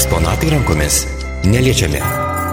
Eksponatai rankomis neliečiami.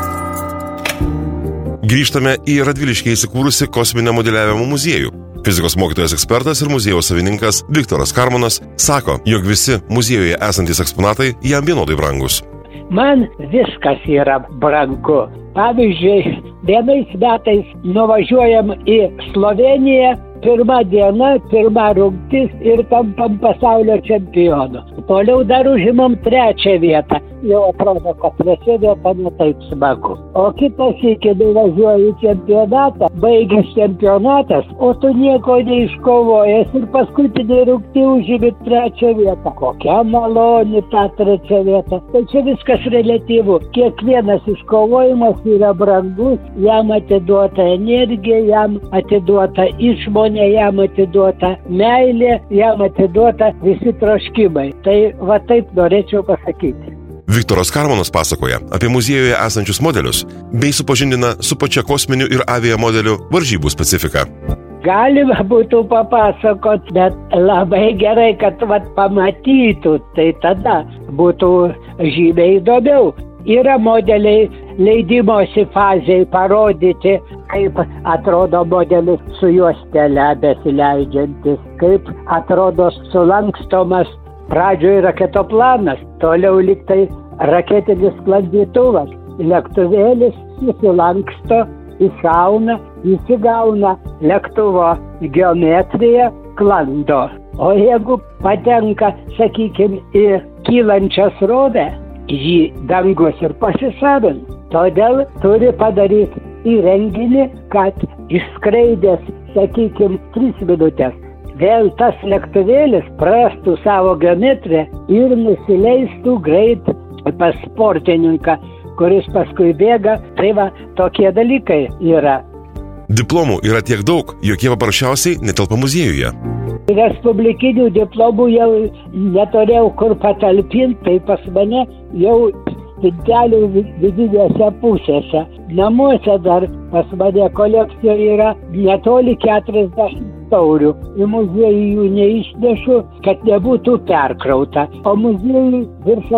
Grįžtame į Radviliškyje įsikūrusi kosminio modeliavimo muziejų. Fizikos mokytojas ekspertas ir muziejaus savininkas Viktoras Karmonas sako, jog visi muziejuje esantys eksponatai jam vienodai brangus. Man viskas yra brangu. Pavyzdžiui, vienais metais nuvažiuojam į Sloveniją, pirma diena, pirma rungtis ir tampam pasaulio čempionu. Toliau dar užimam 3 vietą. Jau atrodo, kad 3 vieta ne taip smagu. O kitas iki nuvažiuoju į čempionatą, baigęs čempionatas, o tu nieko neiškovojęs ir paskutinį rungtį užimi 3 vietą. Kokia maloni ta 3 vieta. Tai čia viskas relatyvu. Kiekvienas iškovojimas yra brangus, jam atiduota energija, jam atiduota išmonė, jam atiduota meilė, jam atiduota visi troškimai. Tai va taip norėčiau pasakyti. Viktoras Karmonas pasakoja apie muziejuje esančius modelius bei supažindina su pačia kosminių ir avia-modelių varžybų specifika. Galima būtų papasakot, bet labai gerai, kad pamatytų, tai tada būtų žymiai įdomiau. Yra modeliai leidimosi fazėje parodyti, kaip atrodo modelis su juostele besileidžiantis, kaip atrodo sulankstomas pradžioje raketoplanas, toliau liktai raketinis sklandytuvas, lėktuvėlis susilanksto, įšauna, įsigauna lėktuvo geometrija, sklando. O jeigu patenka, sakykime, į kylančią srovę, jį dangus ir pasisavins. Todėl turi padaryti įrenginį, kad išskraidęs, sakykime, 3 minutės, vėl tas lėktuvėlis prastų savo geometriją ir nusileistų greit pas sportininką, kuris paskui bėga. Tai va, tokie dalykai yra. Diplomų yra tiek daug, jog jie paprasčiausiai netelpa muziejuje. Respublikinių diplomų jau neturėjau kur patalpinti, tai pas mane jau spintelių vidinėse pusėse. Namuose dar pas mane kolekcijoje yra netoli 40 taurių. Į muziejų jų neišnešu, kad nebūtų perkrauta. O muziejui virš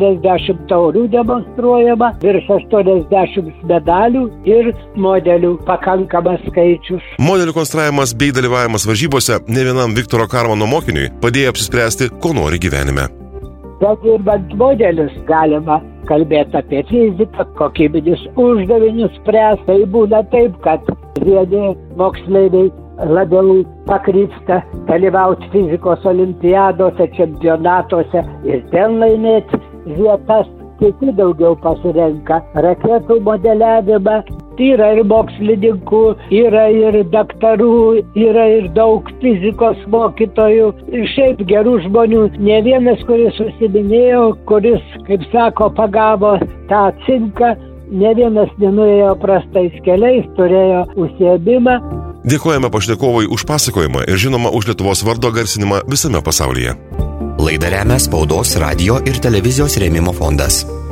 80 taurių demonstruojama, virš 80 medalių ir modelių pakankamas skaičius. Modelių konstravimas bei dalyvavimas varžybose ne vienam Viktoro Karmono mokiniui padėjo apsispręsti, ko nori gyvenime. Bet dirbant modelius galima kalbėti apie fiziką, kokybinius uždavinius spręsti. Tai būna taip, kad vieni moksleiviai labiau pakrypsta dalyvauti fizikos olimpiadose, čempionatuose ir ten laimėti vietas. Kiti daugiau pasirenka raketų modeliavimą. Yra ir mokslininkų, yra ir daktarų, yra ir daug fizikos mokytojų. Ir šiaip gerų žmonių. Ne vienas, kuris užsiminėjo, kuris, kaip sako, pagavo tą cinką, ne vienas nenuėjo prastais keliais, turėjo užsiėmimą. Dėkojame pašnekovui už pasakojimą ir žinoma už Lietuvos vardo garsinimą visame pasaulyje. Laidą remia Spaudos, radio ir televizijos rėmimo fondas.